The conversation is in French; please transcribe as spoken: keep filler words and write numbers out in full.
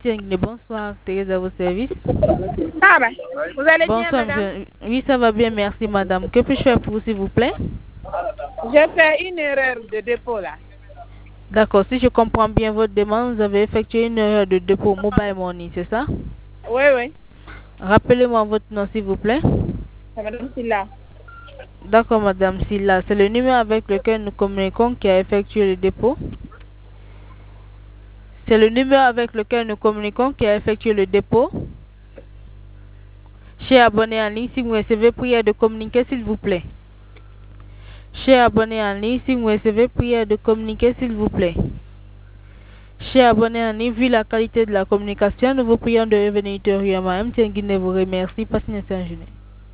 Tiens, bonsoir, Thérèse à vos services. Ah ben, vous allez Bonsoir, bien, madame? monsieur. Oui, ça va bien, merci, madame. Que puis-je faire pour vous, s'il vous plaît? J'ai fait une erreur de dépôt là. D'accord, si je comprends bien votre demande, vous avez effectué une erreur de dépôt Mobile Money, c'est ça? Oui, oui. Rappelez-moi votre nom, s'il vous plaît. C'est madame Silla. D'accord, madame Silla. C'est le numéro avec lequel nous communiquons qui a effectué le dépôt. C'est le numéro avec lequel nous communiquons qui a effectué le dépôt. Cher abonné en ligne, si vous recevez prière de communiquer, s'il vous plaît. Cher abonné en ligne, si vous recevez prière de communiquer, s'il vous plaît. Cher abonné en ligne, vu la qualité de la communication, nous vous prions de revenir ultérieurement. M T N Guinée vous remercie. Passez une excellente journée.